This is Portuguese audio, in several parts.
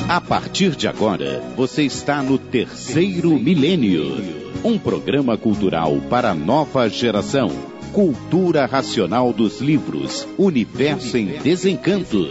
A partir de agora, você está no Terceiro Milênio, um programa cultural para a nova geração. Cultura racional dos livros, Universo em Desencanto.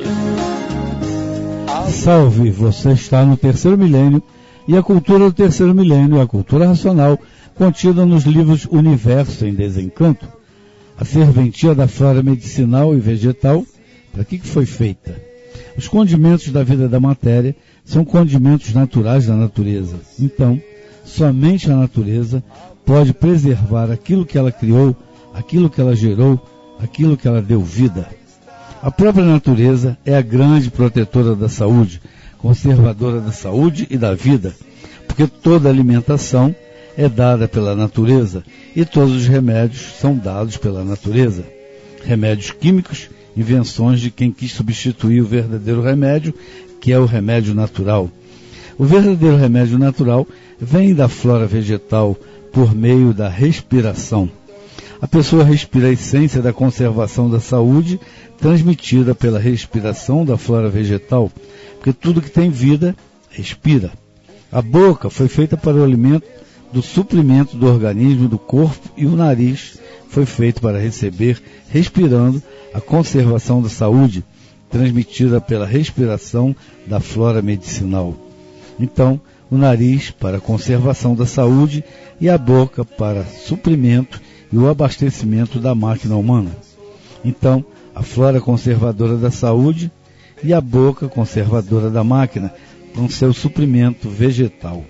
Salve, você está no Terceiro Milênio e a cultura do Terceiro Milênio é a cultura racional contida nos livros Universo em Desencanto. A serventia da flora medicinal e vegetal, para que foi feita? Os condimentos da vida da matéria são condimentos naturais da natureza. Então, somente a natureza pode preservar aquilo que ela criou, aquilo que ela gerou, aquilo que ela deu vida. A própria natureza é a grande protetora da saúde, conservadora da saúde e da vida, porque toda alimentação é dada pela natureza e todos os remédios são dados pela natureza. Remédios químicos, invenções de quem quis substituir o verdadeiro remédio, que é o remédio natural. O verdadeiro remédio natural vem da flora vegetal por meio da respiração. A pessoa respira a essência da conservação da saúde, transmitida pela respiração da flora vegetal, porque tudo que tem vida, respira. A boca foi feita para o alimento do suprimento do organismo do corpo e o nariz foi feito para receber, respirando, a conservação da saúde, transmitida pela respiração da flora medicinal. Então, o nariz para a conservação da saúde e a boca para suprimento e o abastecimento da máquina humana. Então, a flora conservadora da saúde e a boca conservadora da máquina, com seu suprimento vegetal.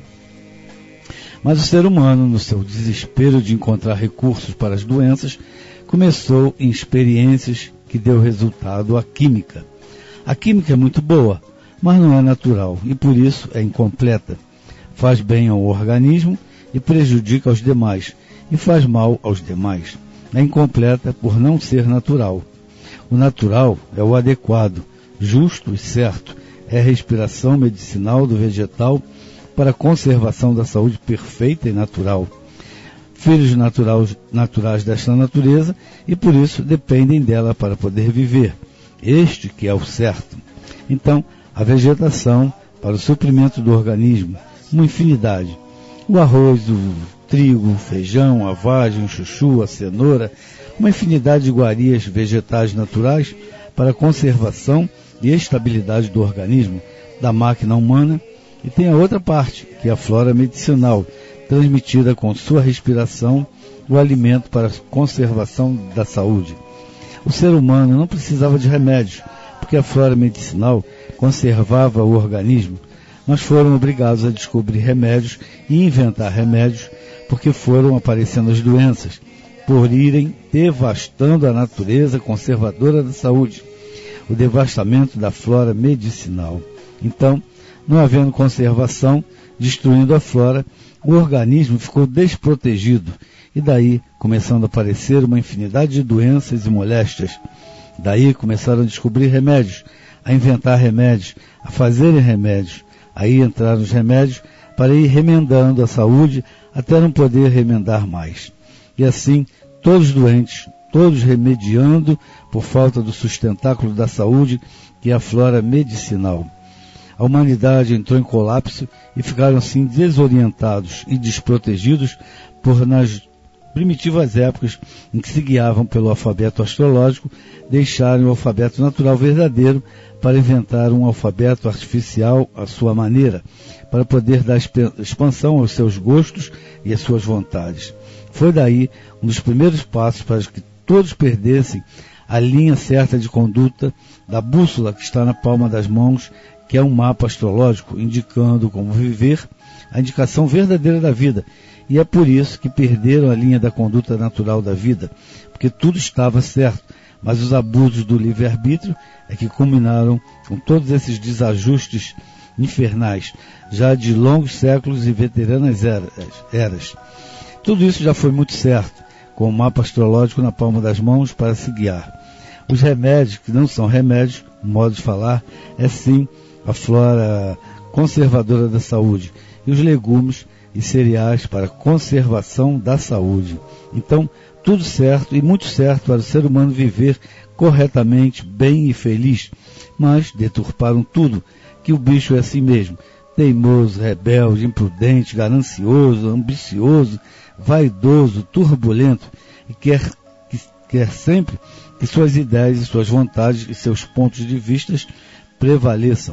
Mas o ser humano, no seu desespero de encontrar recursos para as doenças, começou em experiências que deu resultado à química. A química é muito boa, mas não é natural e por isso é incompleta. Faz bem ao organismo e prejudica aos demais, e faz mal aos demais. É incompleta por não ser natural. O natural é o adequado, justo e certo. É a respiração medicinal do vegetal para a conservação da saúde perfeita e natural. Filhos naturais desta natureza e por isso dependem dela para poder viver. Este que é o certo. Então, a vegetação para o suprimento do organismo, uma infinidade. O arroz, o trigo, o feijão, a vagem, o chuchu, a cenoura, uma infinidade de iguarias vegetais naturais para a conservação e estabilidade do organismo, da máquina humana, e tem a outra parte, que é a flora medicinal, transmitida com sua respiração, o alimento para a conservação da saúde. O ser humano não precisava de remédios, porque a flora medicinal conservava o organismo, mas foram obrigados a descobrir remédios e inventar remédios, porque foram aparecendo as doenças, por irem devastando a natureza conservadora da saúde, o devastamento da flora medicinal. Então, não havendo conservação, destruindo a flora, o organismo ficou desprotegido, e daí começando a aparecer uma infinidade de doenças e moléstias. Daí começaram a descobrir remédios, a inventar remédios, a fazerem remédios. Aí entraram os remédios para ir remendando a saúde até não poder remendar mais. E assim, todos doentes, todos remediando por falta do sustentáculo da saúde, que é a flora medicinal. A humanidade entrou em colapso e ficaram assim desorientados e desprotegidos por, nas primitivas épocas em que se guiavam pelo alfabeto astrológico, deixarem o alfabeto natural verdadeiro para inventar um alfabeto artificial à sua maneira, para poder dar expansão aos seus gostos e às suas vontades. Foi daí um dos primeiros passos para que todos perdessem a linha certa de conduta da bússola que está na palma das mãos, que é um mapa astrológico indicando como viver, a indicação verdadeira da vida. E é por isso que perderam a linha da conduta natural da vida, porque tudo estava certo, mas os abusos do livre-arbítrio é que culminaram com todos esses desajustes infernais, já de longos séculos e veteranas eras. Tudo isso já foi muito certo, com o mapa astrológico na palma das mãos para se guiar. Os remédios, que não são remédios, o modo de falar, é sim a flora conservadora da saúde, e os legumes e cereais para conservação da saúde. Então, tudo certo e muito certo para o ser humano viver corretamente, bem e feliz, mas deturparam tudo, que o bicho é assim mesmo, teimoso, rebelde, imprudente, ganancioso, ambicioso, vaidoso, turbulento, e quer sempre que suas ideias e suas vontades e seus pontos de vista prevaleçam.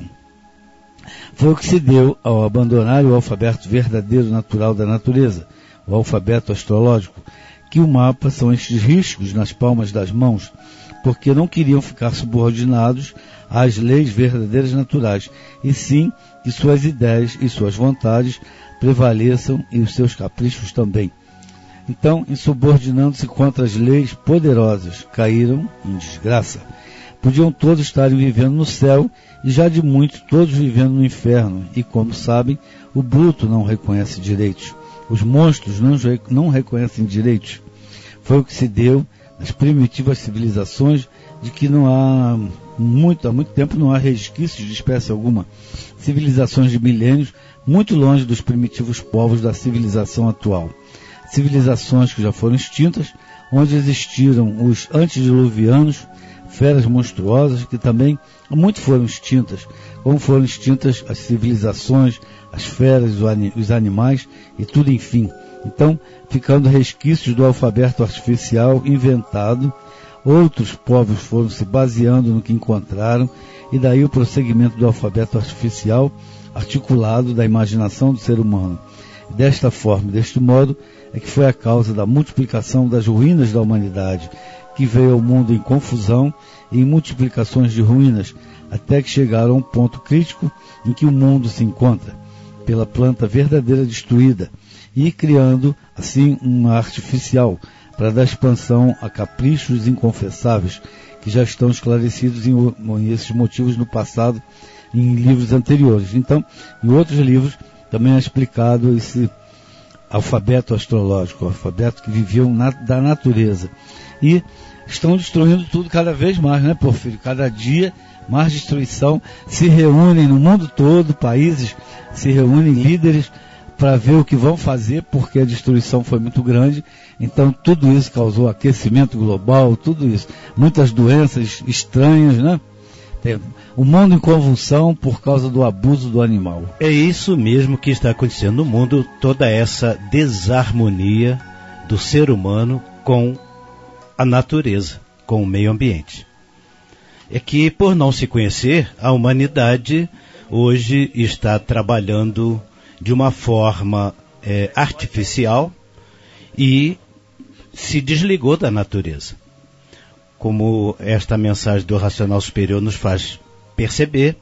Foi o que se deu ao abandonar o alfabeto verdadeiro natural da natureza, o alfabeto astrológico, que o mapa são estes riscos nas palmas das mãos, porque não queriam ficar subordinados às leis verdadeiras naturais, e sim que suas ideias e suas vontades prevaleçam e os seus caprichos também. Então, insubordinando-se contra as leis poderosas, caíram em desgraça. Podiam todos estarem vivendo no céu, e já de muito todos vivendo no inferno, e como sabem, o bruto não reconhece direitos. Os monstros não reconhecem direitos. Foi o que se deu nas primitivas civilizações, de que há muito tempo não há resquícios de espécie alguma. Civilizações de milênios, muito longe dos primitivos povos da civilização atual. Civilizações que já foram extintas, onde existiram os antediluvianos, feras monstruosas que também muito foram extintas, como foram extintas as civilizações, as feras, os animais e tudo, enfim. Então, ficando resquícios do alfabeto artificial inventado, outros povos foram se baseando no que encontraram, e daí o prosseguimento do alfabeto artificial articulado da imaginação do ser humano. Desta forma, deste modo, é que foi a causa da multiplicação das ruínas da humanidade, que veio ao mundo em confusão e em multiplicações de ruínas, até que chegaram a um ponto crítico em que o mundo se encontra, pela planta verdadeira destruída, e criando, assim, uma artificial, para dar expansão a caprichos inconfessáveis, que já estão esclarecidos em esses motivos no passado, em livros anteriores. Então, em outros livros, também é explicado esse alfabeto astrológico, o alfabeto que viviam da natureza. E estão destruindo tudo cada vez mais, né, Porfírio? Cada dia mais destruição. Se reúnem no mundo todo, países se reúnem, líderes, para ver o que vão fazer, porque a destruição foi muito grande. Então tudo isso causou aquecimento global, tudo isso. Muitas doenças estranhas, né? O mundo em convulsão por causa do abuso do animal. É isso mesmo que está acontecendo no mundo, toda essa desarmonia do ser humano com a natureza, com o meio ambiente. É que, por não se conhecer, a humanidade hoje está trabalhando de uma forma artificial e se desligou da natureza. Como esta mensagem do Racional Superior nos faz perceber,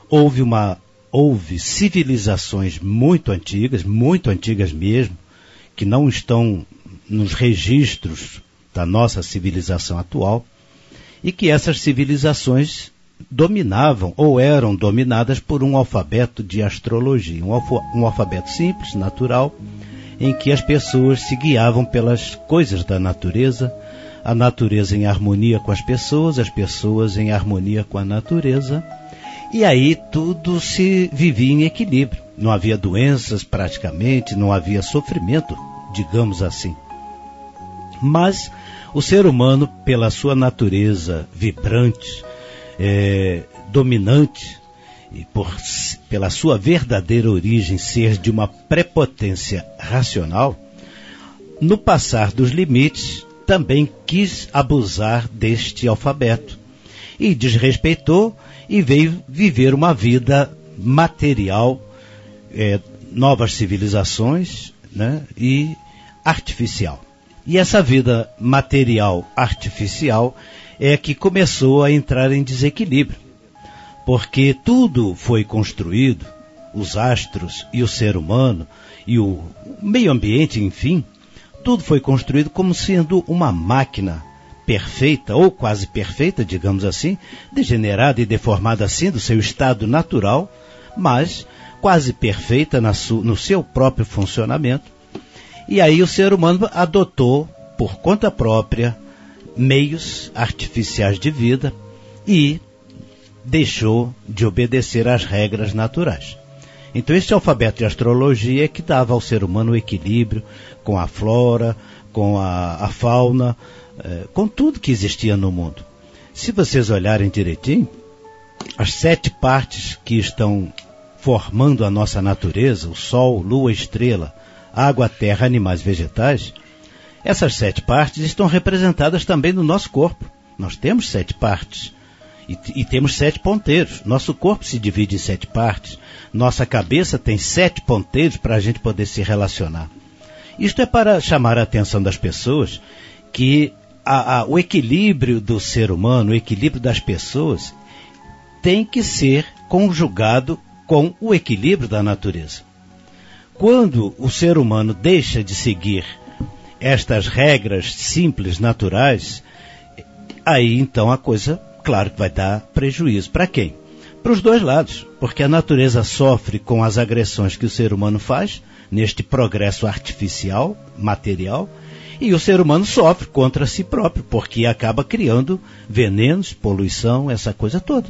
houve civilizações muito antigas mesmo, que não estão nos registros da nossa civilização atual, e que essas civilizações dominavam ou eram dominadas por um alfabeto de astrologia, um alfabeto simples, natural, em que as pessoas se guiavam pelas coisas da natureza, a natureza em harmonia com as pessoas em harmonia com a natureza, e aí tudo se vivia em equilíbrio. Não havia doenças praticamente, não havia sofrimento, digamos assim. Mas o ser humano, pela sua natureza vibrante, dominante, e pela sua verdadeira origem ser de uma prepotência racional, no passar dos limites, também quis abusar deste alfabeto e desrespeitou e veio viver uma vida material, novas civilizações, né, e artificial. E essa vida material artificial é que começou a entrar em desequilíbrio, porque tudo foi construído, os astros e o ser humano e o meio ambiente, enfim, tudo foi construído como sendo uma máquina perfeita, ou quase perfeita, digamos assim, degenerada e deformada assim do seu estado natural, mas quase perfeita no seu próprio funcionamento. E aí o ser humano adotou, por conta própria, meios artificiais de vida e deixou de obedecer às regras naturais. Então esse alfabeto de astrologia é que dava ao ser humano o equilíbrio com a flora, com a fauna, com tudo que existia no mundo. Se vocês olharem direitinho, as 7 partes que estão formando a nossa natureza, o Sol, Lua, Estrela, água, terra, animais e vegetais, essas 7 partes estão representadas também no nosso corpo. Nós temos 7 partes e temos 7 ponteiros. Nosso corpo se divide em 7 partes. Nossa cabeça tem 7 ponteiros para a gente poder se relacionar. Isto é para chamar a atenção das pessoas que o equilíbrio do ser humano, o equilíbrio das pessoas, tem que ser conjugado com o equilíbrio da natureza. Quando o ser humano deixa de seguir estas regras simples, naturais, aí então a coisa, claro que vai dar prejuízo. Para quem? Para os dois lados, porque a natureza sofre com as agressões que o ser humano faz, neste progresso artificial, material, e o ser humano sofre contra si próprio, porque acaba criando venenos, poluição, essa coisa toda.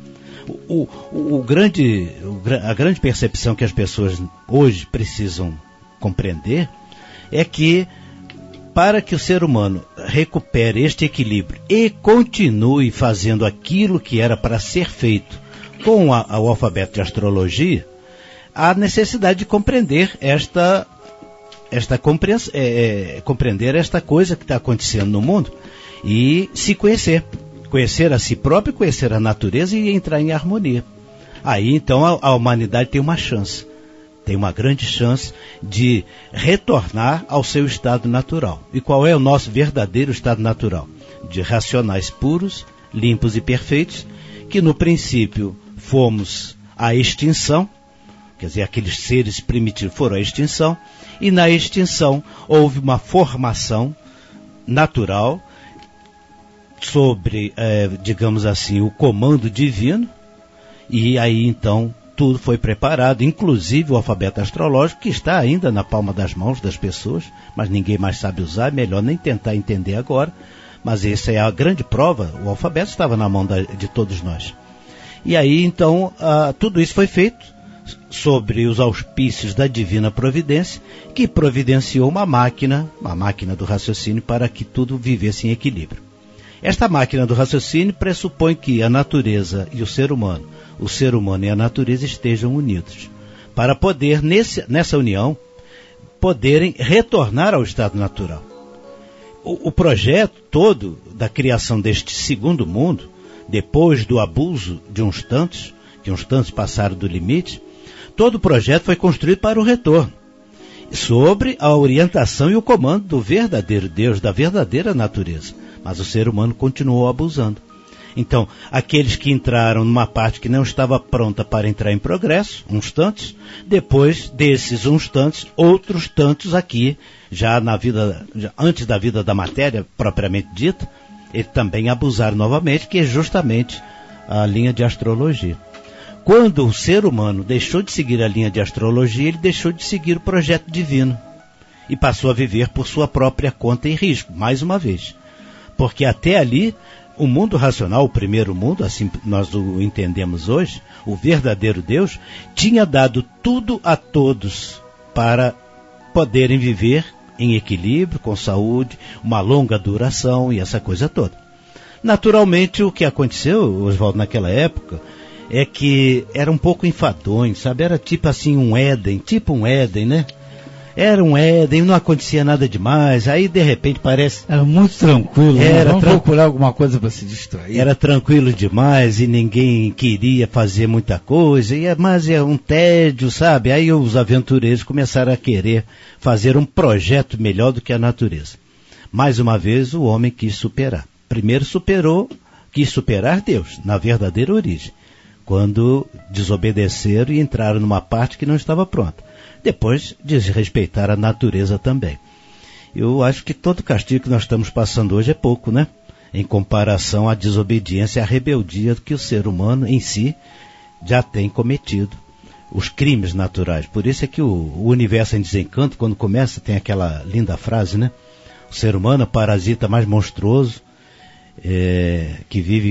A grande percepção que as pessoas hoje precisam compreender é que, para que o ser humano recupere este equilíbrio e continue fazendo aquilo que era para ser feito com o alfabeto de astrologia, há necessidade de compreender compreender esta coisa que está acontecendo no mundo e se conhecer a si próprio, conhecer a natureza e entrar em harmonia. Aí então a humanidade tem uma chance, tem uma grande chance de retornar ao seu estado natural. E qual é o nosso verdadeiro estado natural? De racionais puros, limpos e perfeitos, que no princípio fomos à extinção, quer dizer, aqueles seres primitivos foram à extinção, e na extinção houve uma formação natural sobre, digamos assim, o comando divino, e aí então tudo foi preparado, inclusive o alfabeto astrológico, que está ainda na palma das mãos das pessoas, mas ninguém mais sabe usar, é melhor nem tentar entender agora, mas essa é a grande prova, o alfabeto estava na mão de todos nós. E aí então tudo isso foi feito sobre os auspícios da divina providência, que providenciou uma máquina do raciocínio para que tudo vivesse em equilíbrio. Esta máquina do raciocínio pressupõe que a natureza e o ser humano e a natureza estejam unidos, para poder, nessa união, poderem retornar ao estado natural. O projeto todo da criação deste segundo mundo, depois do abuso de uns tantos, que uns tantos passaram do limite, todo o projeto foi construído para o retorno, sobre a orientação e o comando do verdadeiro Deus, da verdadeira natureza. Mas o ser humano continuou abusando. Então, aqueles que entraram numa parte que não estava pronta para entrar em progresso, uns tantos, depois desses uns tantos, outros tantos aqui, já antes da vida da matéria propriamente dita, eles também abusaram novamente, que é justamente a linha de astrologia. Quando o ser humano deixou de seguir a linha de astrologia, ele deixou de seguir o projeto divino e passou a viver por sua própria conta e risco, mais uma vez. Porque até ali, o mundo racional, o primeiro mundo, assim nós o entendemos hoje, o verdadeiro Deus, tinha dado tudo a todos para poderem viver em equilíbrio, com saúde, uma longa duração e essa coisa toda. Naturalmente, o que aconteceu, Oswaldo, naquela época, é que era um pouco enfadonho, sabe? Era tipo assim um Éden, né? Era um Éden, não acontecia nada demais, aí de repente parece... Era muito tranquilo, vamos procurar alguma coisa para se distrair. Era tranquilo demais e ninguém queria fazer muita coisa, mas é um tédio, sabe? Aí os aventureiros começaram a querer fazer um projeto melhor do que a natureza. Mais uma vez o homem quis superar. Primeiro quis superar Deus, na verdadeira origem, quando desobedeceram e entraram numa parte que não estava pronta. Depois, desrespeitar a natureza também. Eu acho que todo castigo que nós estamos passando hoje é pouco, né? Em comparação à desobediência e à rebeldia que o ser humano em si já tem cometido. Os crimes naturais. Por isso é que o universo em desencanto, quando começa, tem aquela linda frase, né? O ser humano é o parasita mais monstruoso que vive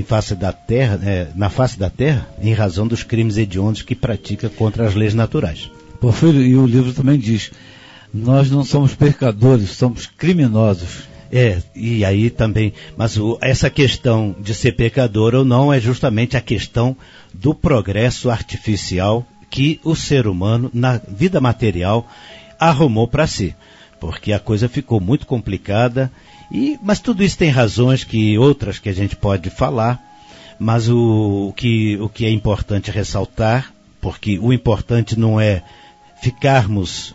na face da terra, em razão dos crimes hediondos que pratica contra as leis naturais. Porfírio, e o livro também diz, nós não somos pecadores, somos criminosos. E aí também, mas essa questão de ser pecador ou não é justamente a questão do progresso artificial que o ser humano, na vida material, arrumou para si. Porque a coisa ficou muito complicada, mas tudo isso tem razões outras que a gente pode falar, mas o que é importante ressaltar, porque o importante não é ficarmos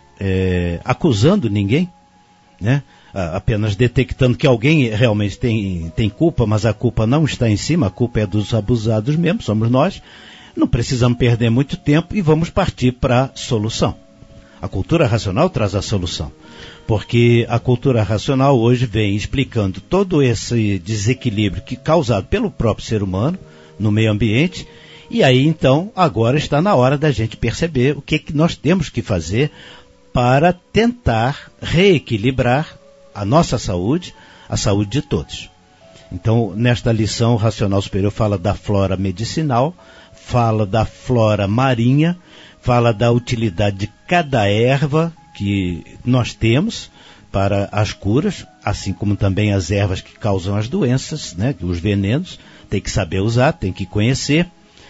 acusando ninguém, né? Apenas detectando que alguém realmente tem culpa, mas a culpa não está em cima, a culpa é dos abusados mesmo, somos nós. Não precisamos perder muito tempo e vamos partir para a solução. A cultura racional traz a solução, porque a cultura racional hoje vem explicando todo esse desequilíbrio causado pelo próprio ser humano no meio ambiente, e aí então agora está na hora da gente perceber o que nós temos que fazer para tentar reequilibrar a nossa saúde, a saúde de todos. Então, nesta lição, o Racional Superior fala da flora medicinal, fala da flora marinha, fala da utilidade de cada erva que nós temos para as curas, assim como também as ervas que causam as doenças, né, os venenos, tem que saber usar, tem que conhecer.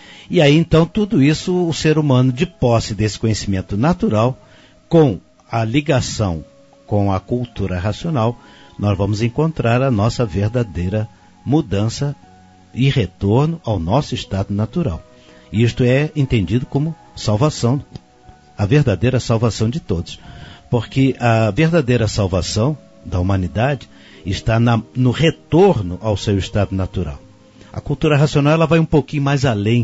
E aí, então, tudo isso, o ser humano, de posse desse conhecimento natural, com a ligação com a cultura racional, nós vamos encontrar a nossa verdadeira mudança e retorno ao nosso estado natural. E isto é entendido como salvação, a verdadeira salvação de todos. Porque a verdadeira salvação da humanidade está no retorno ao seu estado natural. A cultura racional ela vai um pouquinho mais além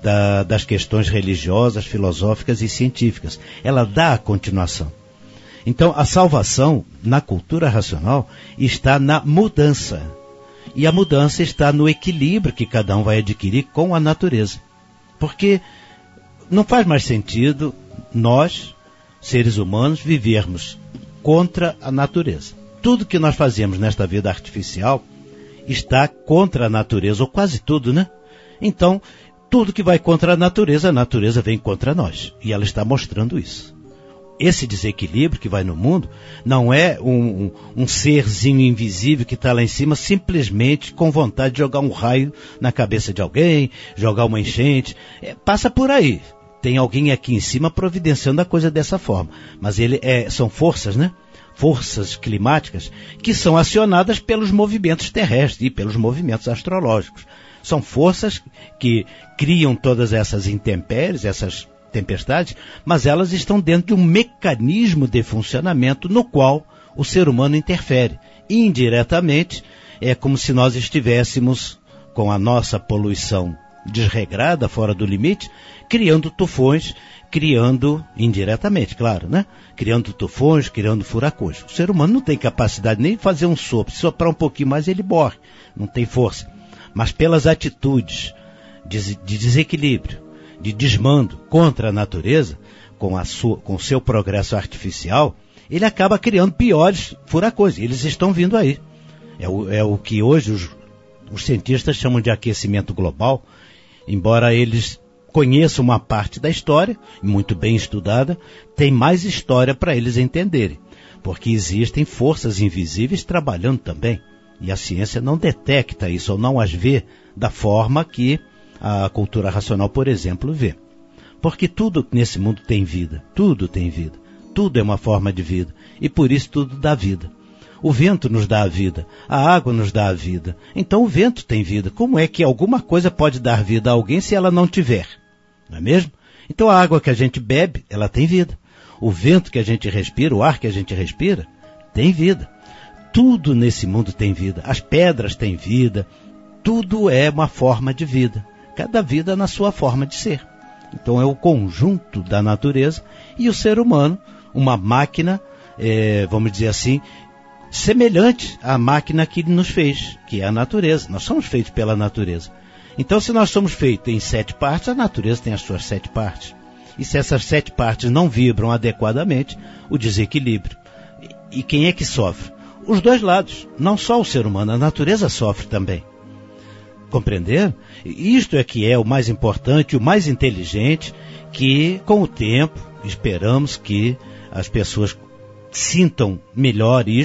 das questões religiosas, filosóficas e científicas. Ela dá a continuação. Então, a salvação na cultura racional está na mudança. E a mudança está no equilíbrio que cada um vai adquirir com a natureza. Porque não faz mais sentido nós, seres humanos, vivermos contra a natureza. Tudo que nós fazemos nesta vida artificial está contra a natureza, ou quase tudo, né? Então, tudo que vai contra a natureza vem contra nós. E ela está mostrando isso. Esse desequilíbrio que vai no mundo não é um serzinho invisível que está lá em cima simplesmente com vontade de jogar um raio na cabeça de alguém, jogar uma enchente. Passa por aí. Tem alguém aqui em cima providenciando a coisa dessa forma. Mas são forças, né? Forças climáticas que são acionadas pelos movimentos terrestres e pelos movimentos astrológicos. São forças que criam todas essas intempéries, essas tempestades, mas elas estão dentro de um mecanismo de funcionamento no qual o ser humano interfere. Indiretamente, é como se nós estivéssemos com a nossa poluição desregrada, fora do limite, criando tufões, criando indiretamente, claro, né? Criando tufões, criando furacões. O ser humano não tem capacidade nem de fazer um sopro. Se soprar um pouquinho mais, ele morre. Não tem força. Mas pelas atitudes de desequilíbrio, de desmando contra a natureza, com o seu progresso artificial, ele acaba criando piores furacões. Eles estão vindo aí. É o que hoje os cientistas chamam de aquecimento global, embora eles conheçam uma parte da história, muito bem estudada, tem mais história para eles entenderem, porque existem forças invisíveis trabalhando também, e a ciência não detecta isso, ou não as vê da forma que a cultura racional, por exemplo, vê. Porque tudo nesse mundo tem vida, tudo é uma forma de vida, e por isso tudo dá vida. O vento nos dá a vida, a água nos dá a vida, então o vento tem vida. Como é que alguma coisa pode dar vida a alguém se ela não tiver? Não é mesmo? Então a água que a gente bebe, ela tem vida. O vento que a gente respira, o ar que a gente respira, tem vida. Tudo nesse mundo tem vida, as pedras têm vida, tudo é uma forma de vida. Cada vida na sua forma de ser. Então é o conjunto da natureza e o ser humano, uma máquina, vamos dizer assim, semelhante à máquina que ele nos fez, que é a natureza. Nós somos feitos pela natureza. Então se nós somos feitos em 7 partes, a natureza tem as suas 7 partes. E se essas 7 partes não vibram adequadamente, o desequilíbrio. E quem é que sofre? Os dois lados. Não só o ser humano, a natureza sofre também. Compreender? Isto é que é o mais importante, o mais inteligente, que com o tempo esperamos que as pessoas sintam melhor isto,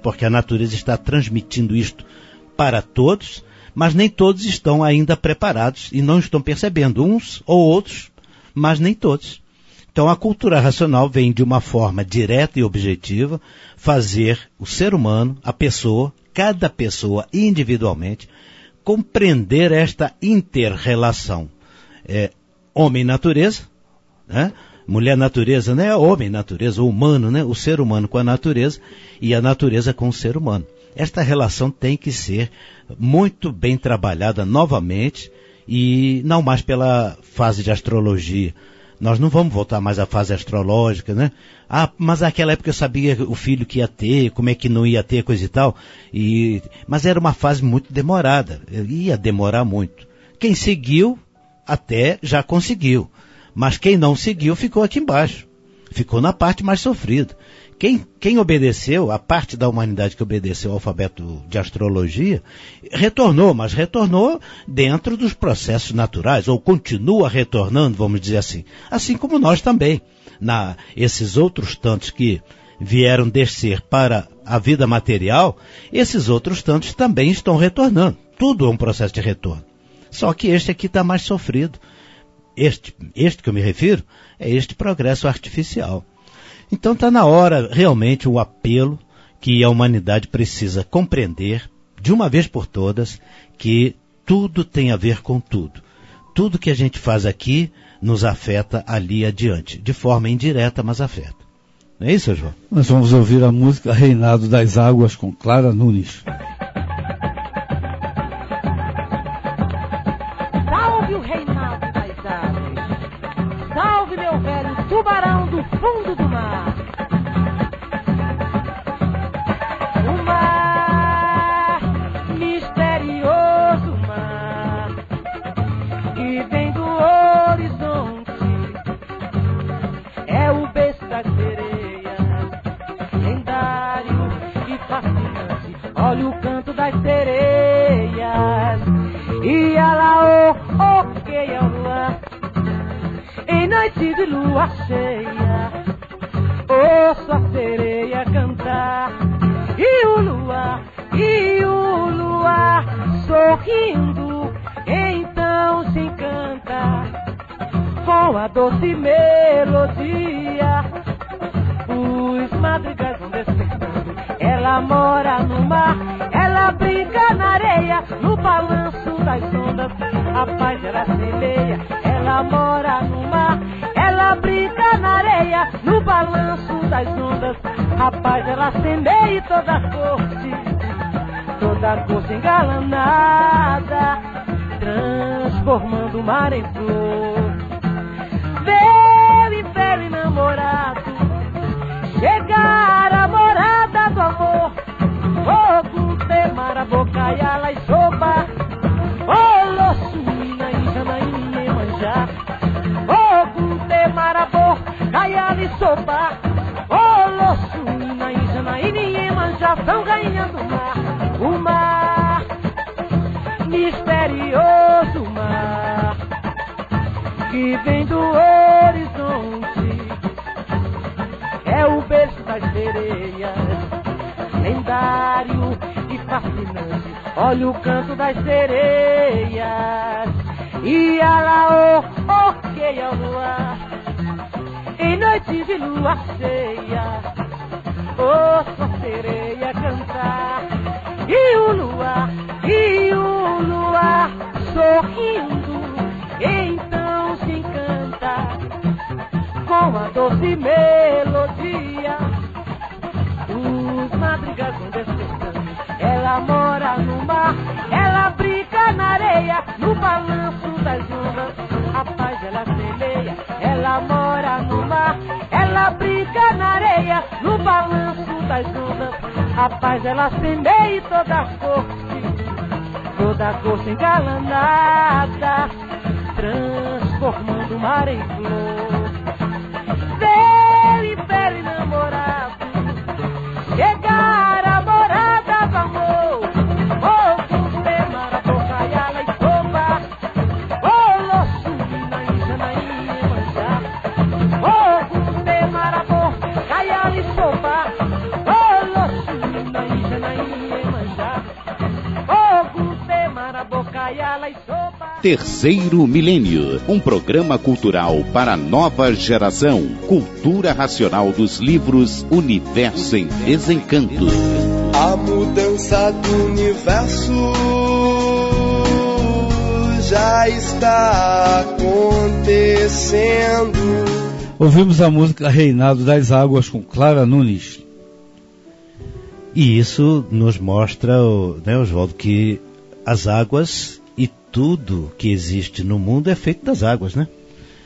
porque a natureza está transmitindo isto para todos, mas nem todos estão ainda preparados e não estão percebendo, uns ou outros, mas nem todos. Então a cultura racional vem de uma forma direta e objetiva fazer o ser humano, a pessoa, cada pessoa individualmente, compreender esta inter-relação. Homem-natureza, né? Mulher-natureza, né? Homem-natureza, o humano, né? O ser humano com a natureza e a natureza com o ser humano. Esta relação tem que ser muito bem trabalhada novamente e não mais pela fase de astrologia. Nós não vamos voltar mais à fase astrológica, né? Mas naquela época eu sabia o filho que ia ter, como é que não ia ter, coisa e tal. Mas era uma fase muito demorada, ia demorar muito. Quem seguiu até já conseguiu, mas quem não seguiu ficou aqui embaixo, ficou na parte mais sofrida. Quem obedeceu, a parte da humanidade que obedeceu ao alfabeto de astrologia, retornou, mas retornou dentro dos processos naturais, ou continua retornando, vamos dizer assim. Assim como nós também. Esses outros tantos que vieram descer para a vida material, esses outros tantos também estão retornando. Tudo é um processo de retorno. Só que este aqui está mais sofrido. Este que eu me refiro é este progresso artificial. Então está na hora, realmente, o apelo que a humanidade precisa compreender, de uma vez por todas, que tudo tem a ver com tudo. Tudo que a gente faz aqui nos afeta ali adiante, de forma indireta, mas afeta. Não é isso, João? Nós vamos ouvir a música Reinado das Águas com Clara Nunes. Salve o reinado das águas, salve meu velho tubarão do fundo do mar. O mar, misterioso mar, que vem do horizonte, é o berço das sereias, lendário e fascinante. Olha o canto das sereias, e ela oqueia o luar, em noite de lua cheia, ouço a sereia cantar, e o luar sorrindo, então se encanta com a doce melodia. Os madrigais vão despertando, ela mora no mar, ela brinca na areia, no balanço das ondas, a paz ela semeia. Ela mora no mar, ela brinca na areia, no balanço das ondas, a paz ela semeia. E toda corte engalanada, transformando o mar em flor. Meu inferno namorado, chegar a morada do amor, fogo, temar a boca e ala e sopa, Olossumina e Janaína e Manjá, fogo, temar a boca e ala e sopa, Olossumina e Janaína e Manjá são rainhas do mar. O mar, misterioso mar, que vem do horizonte, é o berço das sereias, lendário e fascinante. Olha o canto das sereias, e ela oqueia o luar, em noite de lua cheia, ouço a sereia cantar, e o luar sorrindo, então se encanta com a doce melodia. Os madrigais vão despertando, ela mora no mar, ela brinca na areia, no balanço das ondas, a paz ela semeia. Ela mora no mar, ela brinca na areia, no balanço das ondas, a paz ela semeia. E toda corte engalanada, transformando o mar em flor. Meu inferno namorado, chegar a morada do amor, fogo, temar a boca e ala e sopa, Olossumina e Janaína e Manjá, fogo, temar a boca e ala e sopa, Olossumina e Terceiro Milênio, um programa cultural para a nova geração. Cultura racional dos livros Universo em Desencanto. A mudança do universo já está acontecendo. Ouvimos a música Reinado das Águas com Clara Nunes. E isso nos mostra, né, Oswaldo, que as águas e tudo que existe no mundo é feito das águas, né?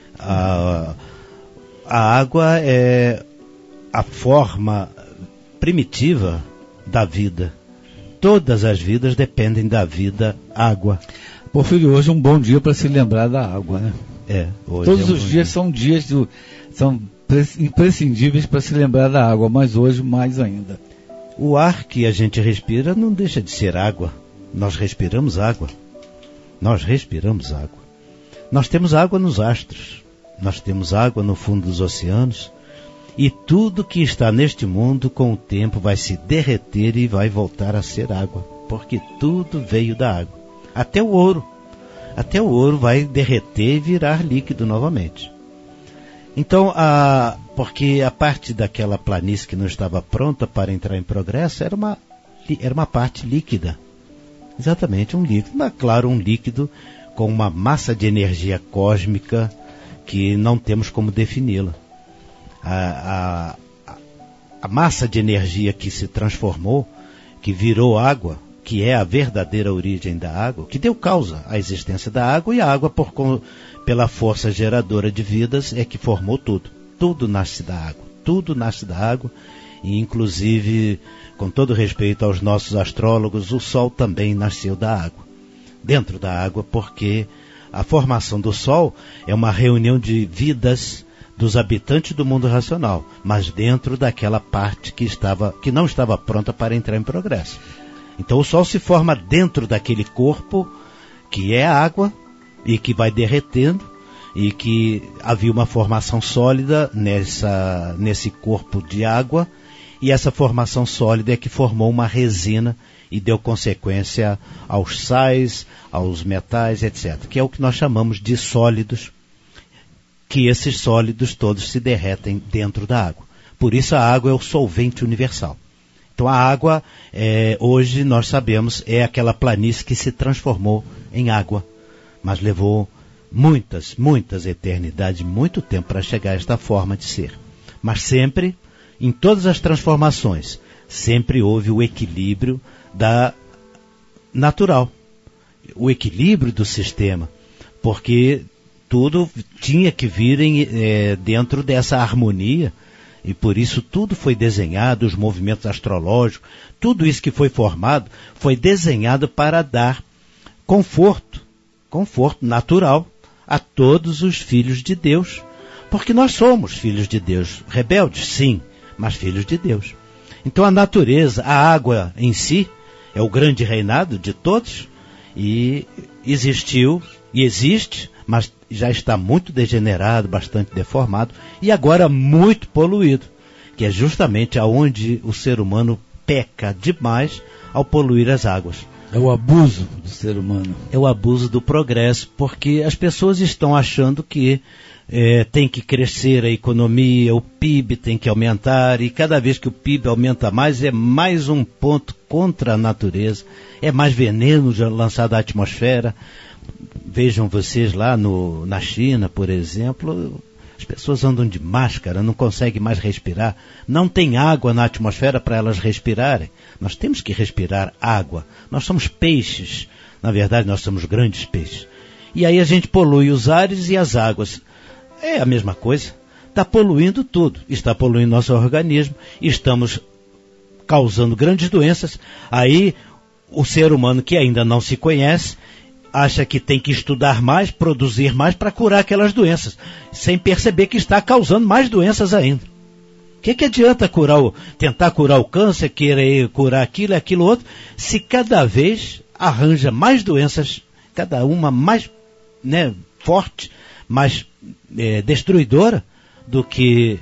A água é a forma primitiva da vida. Todas as vidas dependem da vida água. Porfírio, hoje é um bom dia para se lembrar da água, né? Hoje todos os dias são são imprescindíveis para se lembrar da água, mas hoje mais ainda. O ar que a gente respira não deixa de ser água. Nós respiramos água. Nós respiramos água. Nós temos água nos astros. Nós temos água no fundo dos oceanos. E tudo que está neste mundo, com o tempo, vai se derreter e vai voltar a ser água. Porque tudo veio da água. Até o ouro. Até o ouro vai derreter e virar líquido novamente. Então, porque a parte daquela planície que não estava pronta para entrar em progresso era uma parte líquida. Exatamente, um líquido. Mas, claro, um líquido com uma massa de energia cósmica que não temos como defini-la. A massa de energia que se transformou, que virou água, que é a verdadeira origem da água, que deu causa à existência da água, e a água, pela força geradora de vidas, é que formou tudo. Tudo nasce da água. Tudo nasce da água, e inclusive, com todo respeito aos nossos astrólogos, o Sol também nasceu da água. Dentro da água, porque a formação do Sol é uma reunião de vidas dos habitantes do mundo racional, mas dentro daquela parte que não estava pronta para entrar em progresso. Então o Sol se forma dentro daquele corpo que é a água e que vai derretendo, e que havia uma formação sólida nesse corpo de água, e essa formação sólida é que formou uma resina e deu consequência aos sais, aos metais, etc., que é o que nós chamamos de sólidos, que esses sólidos todos se derretem dentro da água. Por isso a água é o solvente universal. Então a água, hoje nós sabemos, é aquela planície que se transformou em água, mas levou muitas eternidades, muito tempo para chegar a esta forma de ser. Mas sempre, em todas as transformações, sempre houve o equilíbrio natural, o equilíbrio do sistema, porque tudo tinha que vir dentro dessa harmonia, e por isso tudo foi desenhado, os movimentos astrológicos, tudo isso que foi formado, foi desenhado para dar conforto natural a todos os filhos de Deus, porque nós somos filhos de Deus, rebeldes, sim, mas filhos de Deus. Então a natureza, a água em si, é o grande reinado de todos, e existiu e existe, mas já está muito degenerado, bastante deformado, e agora muito poluído, que é justamente aonde o ser humano peca demais ao poluir as águas. É o abuso do ser humano. É o abuso do progresso, porque as pessoas estão achando que tem que crescer a economia, o PIB tem que aumentar, e cada vez que o PIB aumenta mais, é mais um ponto contra a natureza, é mais veneno lançado à atmosfera. Vejam vocês lá na China, por exemplo, as pessoas andam de máscara, não conseguem mais respirar, não tem água na atmosfera para elas respirarem. Nós temos que respirar água, nós somos peixes, na verdade nós somos grandes peixes. E aí a gente polui os ares e as águas. É a mesma coisa, está poluindo tudo, está poluindo nosso organismo, estamos causando grandes doenças. Aí o ser humano que ainda não se conhece, acha que tem que estudar mais, produzir mais para curar aquelas doenças, sem perceber que está causando mais doenças ainda. O que adianta tentar curar o câncer, querer curar aquilo outro, se cada vez arranja mais doenças, cada uma mais forte, mais destruidora do que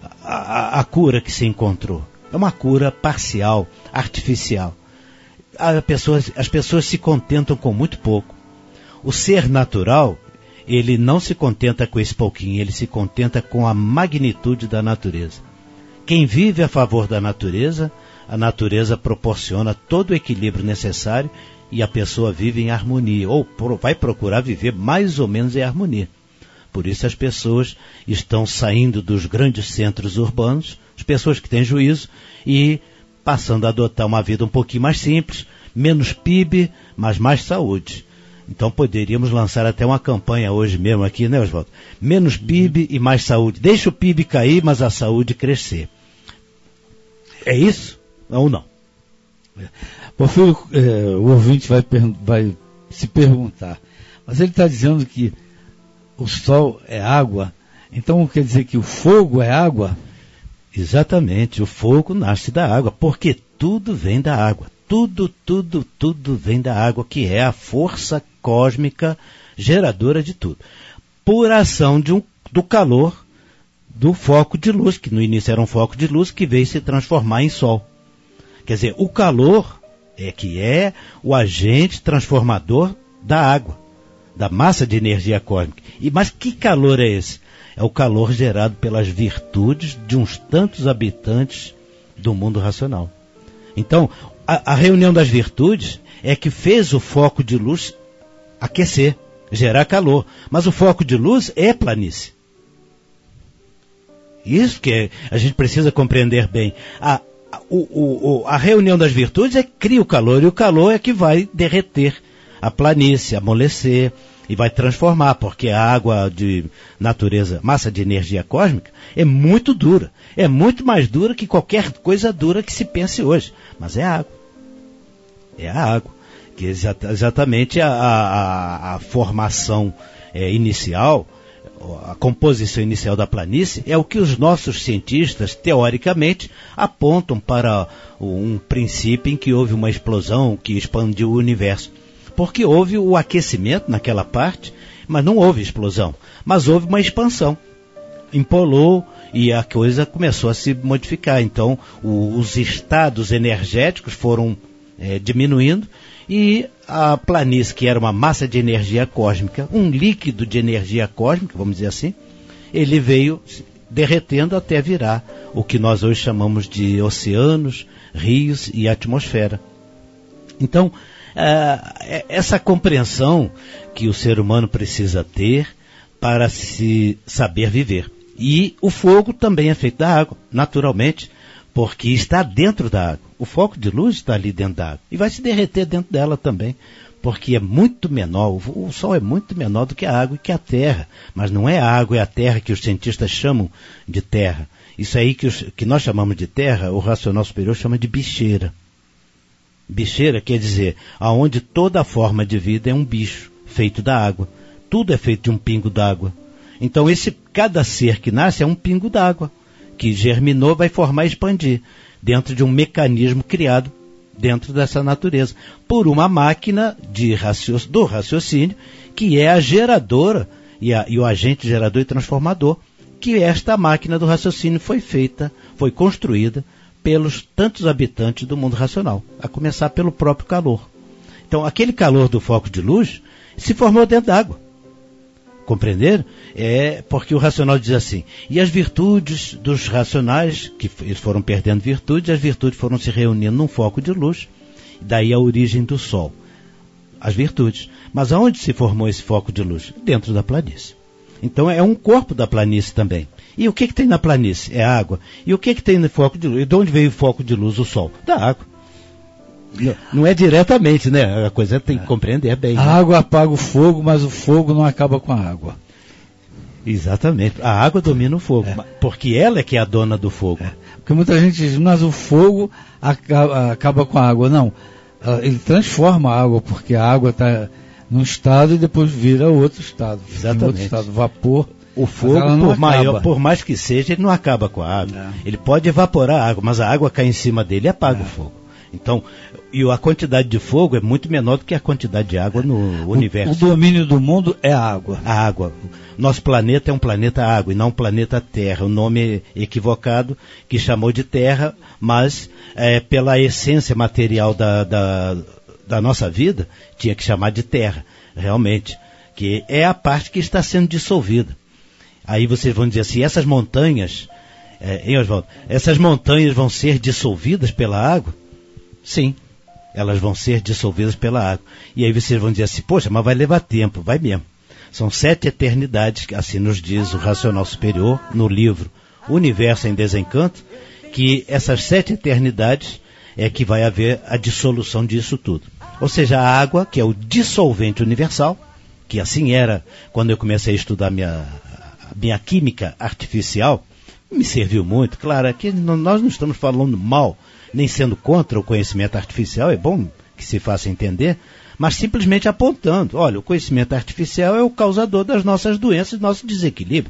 a cura que se encontrou. É uma cura parcial, artificial. As pessoas se contentam com muito pouco. O ser natural, ele não se contenta com esse pouquinho, ele se contenta com a magnitude da natureza. Quem vive a favor da natureza, a natureza proporciona todo o equilíbrio necessário e a pessoa vive em harmonia, ou vai procurar viver mais ou menos em harmonia. Por isso as pessoas estão saindo dos grandes centros urbanos, as pessoas que têm juízo, e passando a adotar uma vida um pouquinho mais simples, menos PIB, mas mais saúde. Então poderíamos lançar até uma campanha hoje mesmo aqui, né, Oswaldo? Menos PIB e mais saúde. Deixa o PIB cair, mas a saúde crescer. É isso ou não? Porfírio, o ouvinte vai se perguntar, mas ele está dizendo que o sol é água, então quer dizer que o fogo é água? Exatamente, o fogo nasce da água, porque tudo vem da água. Tudo vem da água, que é a força cósmica geradora de tudo. Por ação do calor do foco de luz, que no início era um foco de luz, que veio se transformar em sol. Quer dizer, o calor é o agente transformador da água, da massa de energia cósmica. Mas que calor é esse? É o calor gerado pelas virtudes de uns tantos habitantes do mundo racional. Então, a reunião das virtudes é que fez o foco de luz aquecer, gerar calor. Mas o foco de luz é planície. Isso que a gente precisa compreender bem. A reunião das virtudes é que cria o calor, e o calor é que vai derreter a planície, amolecer, e vai transformar, porque a água de natureza, massa de energia cósmica, é muito dura. É muito mais dura que qualquer coisa dura que se pense hoje. Mas é água. É a água. Que é exatamente a formação inicial, a composição inicial da planície, é o que os nossos cientistas, teoricamente, apontam para um princípio em que houve uma explosão que expandiu o universo. Porque houve o aquecimento naquela parte, mas não houve explosão. Mas houve uma expansão. Empolou e a coisa começou a se modificar. Então, os estados energéticos foram diminuindo, e a planície, que era uma massa de energia cósmica, um líquido de energia cósmica, vamos dizer assim, ele veio derretendo até virar o que nós hoje chamamos de oceanos, rios e atmosfera. Então, essa compreensão que o ser humano precisa ter para se saber viver. E o fogo também é feito da água, naturalmente, porque está dentro da água. O foco de luz está ali dentro da água. E vai se derreter dentro dela também, porque é muito menor, o Sol é muito menor do que a água e que a Terra. Mas não é a água e a Terra que os cientistas chamam de Terra. Isso aí que nós chamamos de Terra, o racional superior chama de bicheira. Bicheira quer dizer, aonde toda a forma de vida é um bicho, feito da água. Tudo é feito de um pingo d'água. Então cada ser que nasce é um pingo d'água, que germinou, vai formar e expandir, dentro de um mecanismo criado dentro dessa natureza, por uma máquina do raciocínio, que é a geradora, e o agente gerador e transformador, que esta máquina do raciocínio foi construída pelos tantos habitantes do mundo racional, a começar pelo próprio calor. Então, aquele calor do foco de luz se formou dentro d'água. Compreenderam? Porque o racional diz assim, e as virtudes dos racionais, que eles foram perdendo virtudes, as virtudes foram se reunindo num foco de luz, daí a origem do Sol. As virtudes. Mas aonde se formou esse foco de luz? Dentro da planície. Então é um corpo da planície também. E o que tem na planície? É água. E o que tem no foco de luz? E de onde veio o foco de luz? O Sol? Da água. Não é diretamente, né? A coisa tem que compreender bem. A água apaga o fogo, mas o fogo não acaba com a água. Exatamente. A água domina o fogo, porque ela é que é a dona do fogo. Porque muita gente diz, mas o fogo acaba com a água. Não, ele transforma a água, porque a água está num estado e depois vira outro estado. Exatamente. Outro estado, vapor. O fogo, por mais que seja, ele não acaba com a água. Não. Ele pode evaporar a água, mas a água cai em cima dele e apaga o fogo. Então, e a quantidade de fogo é muito menor do que a quantidade de água no universo. O domínio do mundo é a água. A água. Nosso planeta é um planeta água e não um planeta Terra. O nome equivocado que chamou de Terra, mas pela essência material da nossa vida, tinha que chamar de Terra. realmente, que é a parte que está sendo dissolvida. Aí vocês vão dizer assim, essas montanhas, Oswaldo, essas montanhas vão ser dissolvidas pela água? Sim, elas vão ser dissolvidas pela água. E aí vocês vão dizer assim, poxa, mas vai levar tempo. Vai mesmo. São 7 eternidades, assim nos diz o Racional Superior, no livro Universo em Desencanto, que essas 7 eternidades é que vai haver a dissolução disso tudo. Ou seja, a água, que é o dissolvente universal, que assim era quando eu comecei a estudar minha química artificial, me serviu muito. Claro, aqui nós não estamos falando mal, nem sendo contra o conhecimento artificial, é bom que se faça entender, mas simplesmente apontando, olha, o conhecimento artificial é o causador das nossas doenças, do nosso desequilíbrio.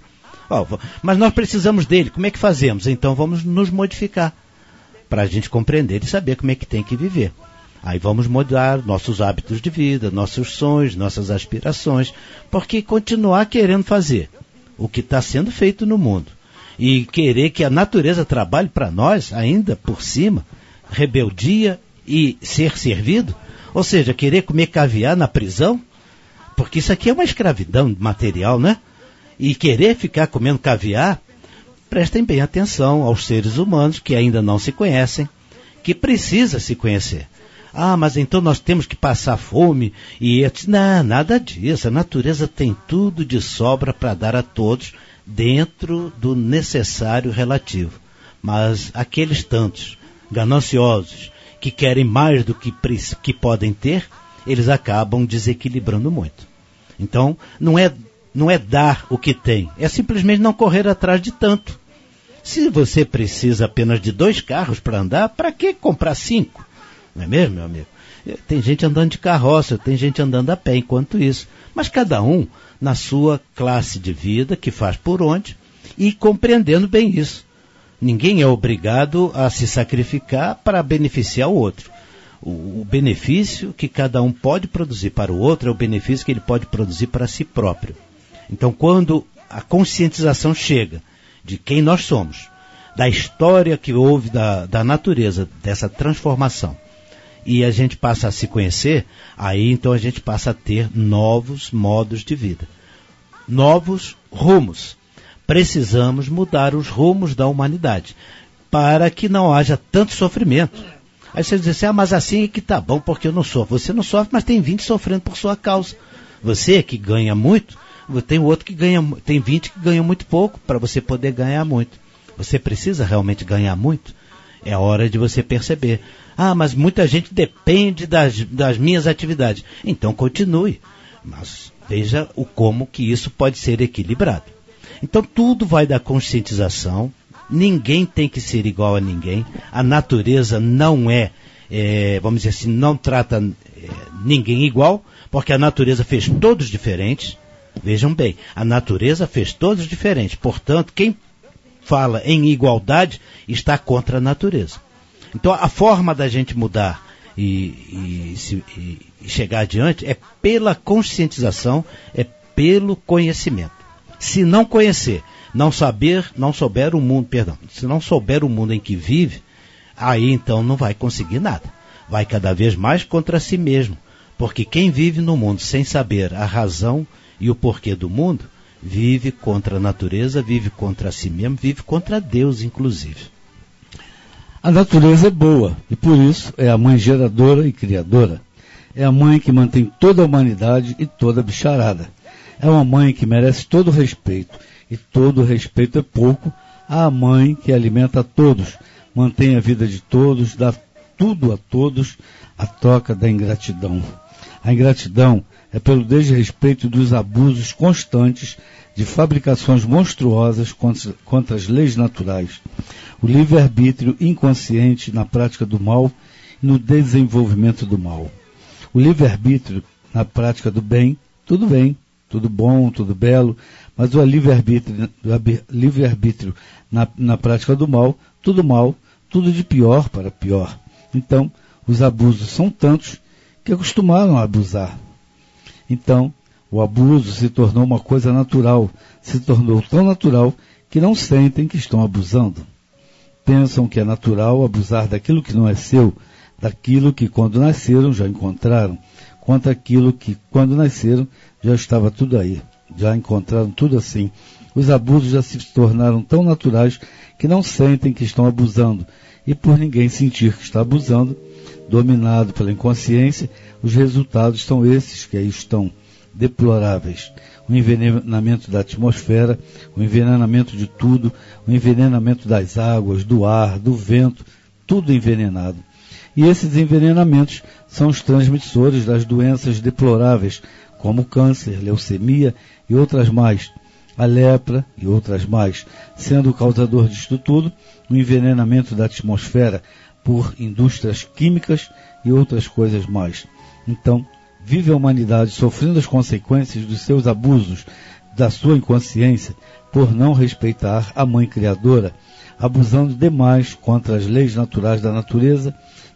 Mas nós precisamos dele, como é que fazemos? Então vamos nos modificar, para a gente compreender e saber como é que tem que viver. Aí vamos mudar nossos hábitos de vida, nossos sonhos, nossas aspirações, porque continuar querendo fazer o que está sendo feito no mundo e querer que a natureza trabalhe para nós, ainda por cima, rebeldia e ser servido, ou seja, querer comer caviar na prisão, porque isso aqui é uma escravidão material, né? E querer ficar comendo caviar, prestem bem atenção aos seres humanos que ainda não se conhecem, que precisa se conhecer. Mas então nós temos que passar fome e... Não, nada disso. A natureza tem tudo de sobra para dar a todos dentro do necessário relativo. Mas aqueles tantos gananciosos que querem mais do que podem ter, eles acabam desequilibrando muito. Então, não é dar o que tem, é simplesmente não correr atrás de tanto. Se você precisa apenas de 2 carros para andar, para que comprar 5? Não é mesmo, meu amigo? Tem gente andando de carroça, tem gente andando a pé enquanto isso. Mas cada um na sua classe de vida, que faz por onde, e compreendendo bem isso. Ninguém é obrigado a se sacrificar para beneficiar o outro. O benefício que cada um pode produzir para o outro é o benefício que ele pode produzir para si próprio. Então, quando a conscientização chega de quem nós somos, da história que houve da natureza, dessa transformação, e a gente passa a se conhecer, aí então a gente passa a ter novos modos de vida, novos rumos. Precisamos mudar os rumos da humanidade, para que não haja tanto sofrimento. Aí você diz assim, mas assim é que tá bom, porque eu não sofro. Você não sofre, mas tem 20 sofrendo por sua causa. Você que ganha muito, tem outro que ganha, tem 20 que ganham muito pouco, para você poder ganhar muito. Você precisa realmente ganhar muito? É hora de você perceber. Mas muita gente depende das minhas atividades. Então continue, mas veja como que isso pode ser equilibrado. Então tudo vai da conscientização, ninguém tem que ser igual a ninguém, a natureza não vamos dizer assim, não trata ninguém igual, porque a natureza fez todos diferentes. Vejam bem, a natureza fez todos diferentes, portanto, quem fala em igualdade está contra a natureza. Então a forma da gente mudar e chegar adiante é pela conscientização, é pelo conhecimento. Se não conhecer, se não souber o mundo em que vive, aí então não vai conseguir nada. Vai cada vez mais contra si mesmo, porque quem vive no mundo sem saber a razão e o porquê do mundo, vive contra a natureza, vive contra si mesmo, vive contra Deus, inclusive. A natureza é boa, e por isso é a mãe geradora e criadora. É a mãe que mantém toda a humanidade e toda a bicharada. É uma mãe que merece todo o respeito, e todo o respeito é pouco à mãe que alimenta a todos, mantém a vida de todos, dá tudo a todos, a troca da ingratidão. A ingratidão é pelo desrespeito dos abusos constantes de fabricações monstruosas contra as leis naturais, o livre-arbítrio inconsciente na prática do mal e no desenvolvimento do mal. O livre-arbítrio na prática do bem, tudo bom, tudo belo, mas o livre-arbítrio na prática do mal, tudo de pior para pior. Então, os abusos são tantos que acostumaram a abusar. Então, o abuso se tornou uma coisa natural, se tornou tão natural que não sentem que estão abusando. Pensam que é natural abusar daquilo que não é seu, daquilo que quando nasceram já encontraram, contra aquilo que, quando nasceram, já estava tudo aí. Já encontraram tudo assim. Os abusos já se tornaram tão naturais que não sentem que estão abusando. E por ninguém sentir que está abusando, dominado pela inconsciência, os resultados são esses que aí estão, deploráveis. O envenenamento da atmosfera, o envenenamento de tudo, o envenenamento das águas, do ar, do vento, tudo envenenado. E esses envenenamentos são os transmissores das doenças deploráveis, como o câncer, leucemia e outras mais, a lepra e outras mais, sendo o causador disto tudo o envenenamento da atmosfera por indústrias químicas e outras coisas mais. Então, vive a humanidade sofrendo as consequências dos seus abusos, da sua inconsciência, por não respeitar a Mãe Criadora, abusando demais contra as leis naturais da natureza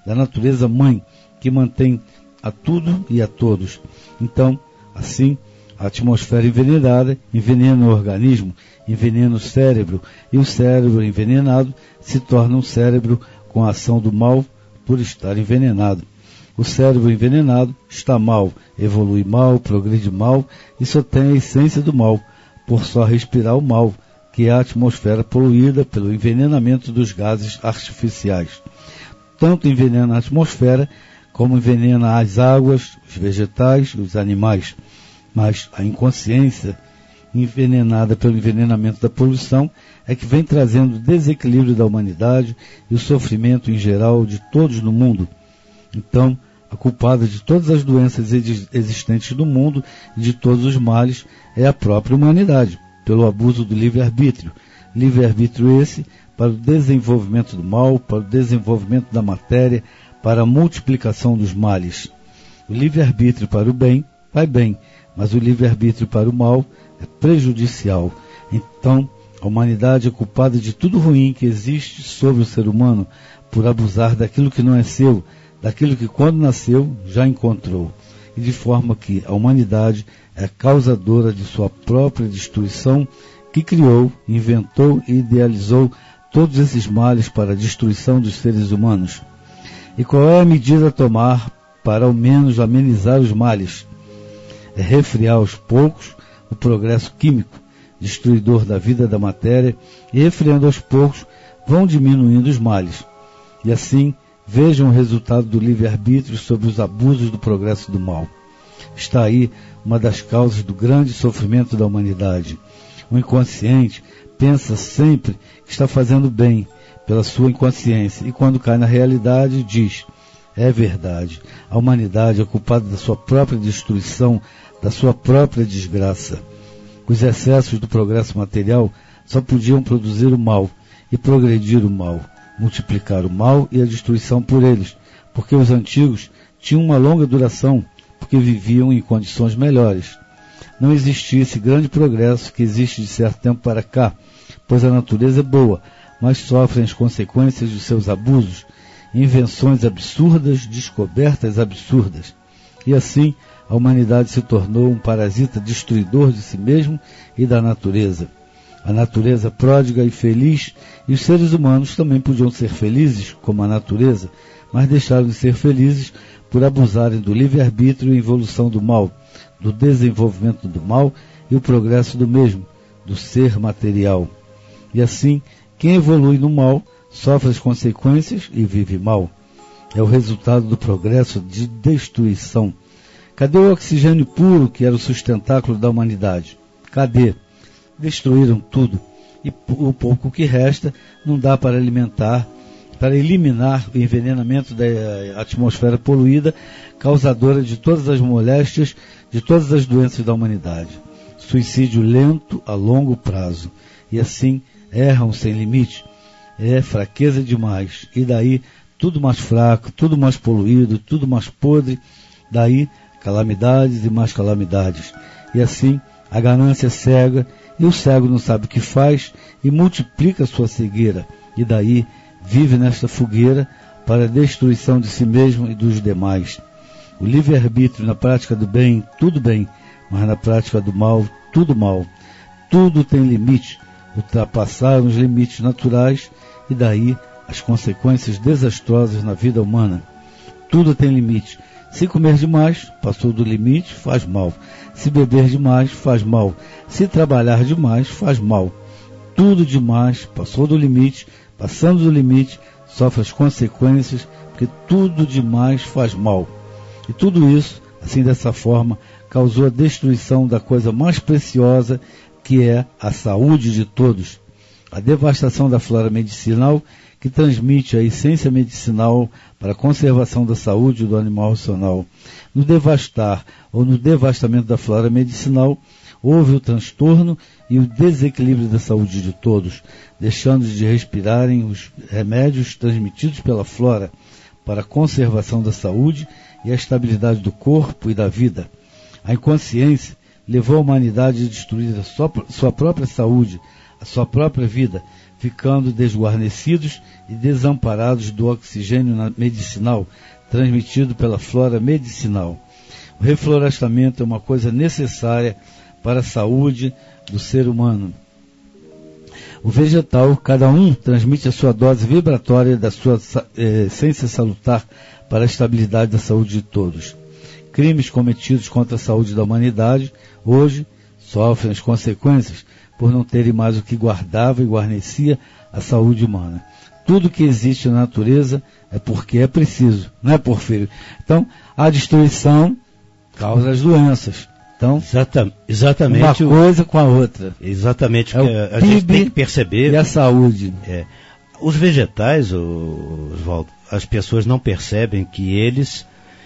Mãe, que mantém a tudo e a todos. Então, assim, a atmosfera envenenada envenena o organismo, envenena o cérebro, e o cérebro envenenado se torna um cérebro com a ação do mal por estar envenenado. O cérebro envenenado está mal, evolui mal, progride mal e só tem a essência do mal, por só respirar o mal, que é a atmosfera poluída pelo envenenamento dos gases artificiais. Tanto envenena a atmosfera, como envenena as águas, os vegetais e os animais. Mas a inconsciência, envenenada pelo envenenamento da poluição, é que vem trazendo o desequilíbrio da humanidade e o sofrimento em geral de todos no mundo. Então, a culpada de todas as doenças existentes no mundo e de todos os males é a própria humanidade, pelo abuso do livre-arbítrio. Livre-arbítrio esse para o desenvolvimento do mal, para o desenvolvimento da matéria, para a multiplicação dos males. O livre-arbítrio para o bem vai bem, mas o livre-arbítrio para o mal é prejudicial. Então, a humanidade é culpada de tudo ruim que existe sobre o ser humano, por abusar daquilo que não é seu, daquilo que quando nasceu já encontrou, e de forma que a humanidade é causadora de sua própria destruição, que criou, inventou e idealizou todos esses males para a destruição dos seres humanos. E qual é a medida a tomar para ao menos amenizar os males? É refriar aos poucos o progresso químico, destruidor da vida da matéria, e refriando aos poucos vão diminuindo os males. E assim, vejam o resultado do livre-arbítrio sobre os abusos do progresso do mal. Está aí uma das causas do grande sofrimento da humanidade. O inconsciente pensa sempre que está fazendo bem pela sua inconsciência e quando cai na realidade diz: é verdade, a humanidade é culpada da sua própria destruição, da sua própria desgraça. Os excessos do progresso material só podiam produzir o mal e progredir o mal, multiplicar o mal e a destruição por eles, porque os antigos tinham uma longa duração, porque viviam em condições melhores. Não existia esse grande progresso que existe de certo tempo para cá, pois a natureza é boa, mas sofre as consequências dos seus abusos, invenções absurdas, descobertas absurdas. E assim, a humanidade se tornou um parasita destruidor de si mesmo e da natureza. A natureza pródiga e feliz, e os seres humanos também podiam ser felizes, como a natureza, mas deixaram de ser felizes por abusarem do livre-arbítrio e evolução do mal, do desenvolvimento do mal e o progresso do mesmo, do ser material. E assim, quem evolui no mal sofre as consequências e vive mal. É o resultado do progresso de destruição. Cadê o oxigênio puro que era o sustentáculo da humanidade? Cadê? Destruíram tudo. E o pouco que resta não dá para eliminar o envenenamento da atmosfera poluída, causadora de todas as moléstias, de todas as doenças da humanidade. Suicídio lento a longo prazo. E assim erram sem limite. É fraqueza demais. E daí tudo mais fraco, tudo mais poluído, tudo mais podre. Daí calamidades e mais calamidades. E assim a ganância cega, e o cego não sabe o que faz e multiplica sua cegueira. E daí vive nesta fogueira para a destruição de si mesmo e dos demais. O livre-arbítrio na prática do bem, tudo bem, mas na prática do mal, tudo mal. Tudo tem limite, ultrapassaram os limites naturais e daí as consequências desastrosas na vida humana. Tudo tem limite. Se comer demais, passou do limite, faz mal. Se beber demais, faz mal. Se trabalhar demais, faz mal. Tudo demais, passou do limite, passando do limite, sofre as consequências, porque tudo demais faz mal. E tudo isso, assim dessa forma, causou a destruição da coisa mais preciosa, que é a saúde de todos. A devastação da flora medicinal, que transmite a essência medicinal para a conservação da saúde do animal racional. No devastar ou no devastamento da flora medicinal, houve o transtorno e o desequilíbrio da saúde de todos, deixando de respirarem os remédios transmitidos pela flora para a conservação da saúde e a estabilidade do corpo e da vida. A inconsciência levou a humanidade a destruir a sua própria saúde, a sua própria vida, ficando desguarnecidos e desamparados do oxigênio medicinal transmitido pela flora medicinal. O reflorestamento é uma coisa necessária para a saúde do ser humano. O vegetal, cada um transmite a sua dose vibratória da sua essência salutar para a estabilidade da saúde de todos. Crimes cometidos contra a saúde da humanidade, hoje, sofrem as consequências por não terem mais o que guardava e guarnecia a saúde humana. Tudo que existe na natureza é porque é preciso, não é, Porfírio? Então, a destruição causa as doenças. Então, exatamente uma coisa com a outra. Exatamente, é a gente tem que perceber. E a saúde. Os vegetais, Oswaldo, as pessoas não percebem que eles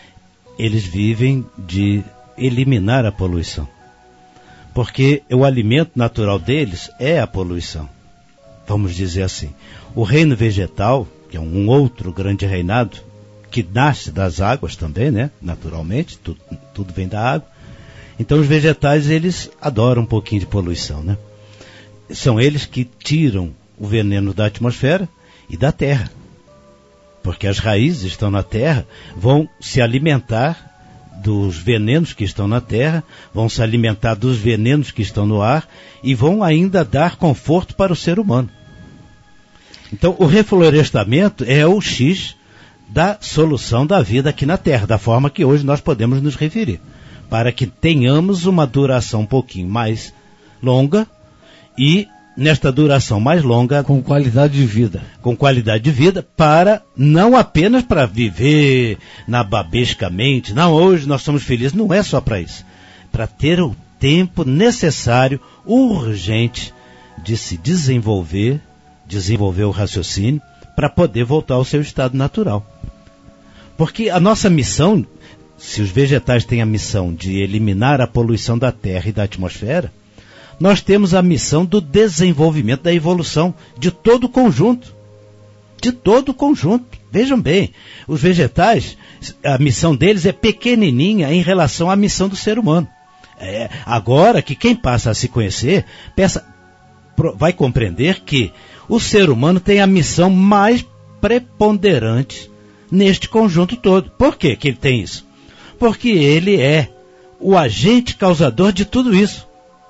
vivem de eliminar a poluição. Porque o alimento natural deles é a poluição. Vamos dizer assim. O reino vegetal, que é um outro grande reinado, que nasce das águas também, né? Naturalmente, tudo vem da água. Então os vegetais, eles adoram um pouquinho de poluição, né? São eles que tiram o veneno da atmosfera e da terra. Porque as raízes estão na terra, vão se alimentar dos venenos que estão na terra, vão se alimentar dos venenos que estão no ar e vão ainda dar conforto para o ser humano. Então o reflorestamento é o X da solução da vida aqui na terra, da forma que hoje nós podemos nos referir, para que tenhamos uma duração um pouquinho mais longa e nesta duração mais longa com qualidade de vida. Com qualidade de vida, para não apenas para viver nababescamente, não, hoje nós somos felizes, não é só para isso. Para ter o tempo necessário, urgente, de se desenvolver o raciocínio, para poder voltar ao seu estado natural. Porque a nossa missão, se os vegetais têm a missão de eliminar a poluição da terra e da atmosfera, nós temos a missão do desenvolvimento, da evolução de todo o conjunto. De todo o conjunto. Vejam bem, os vegetais, a missão deles é pequenininha em relação à missão do ser humano. Agora que quem passa a se conhecer, vai compreender que o ser humano tem a missão mais preponderante neste conjunto todo. Por que ele tem isso? Porque ele é o agente causador de tudo isso.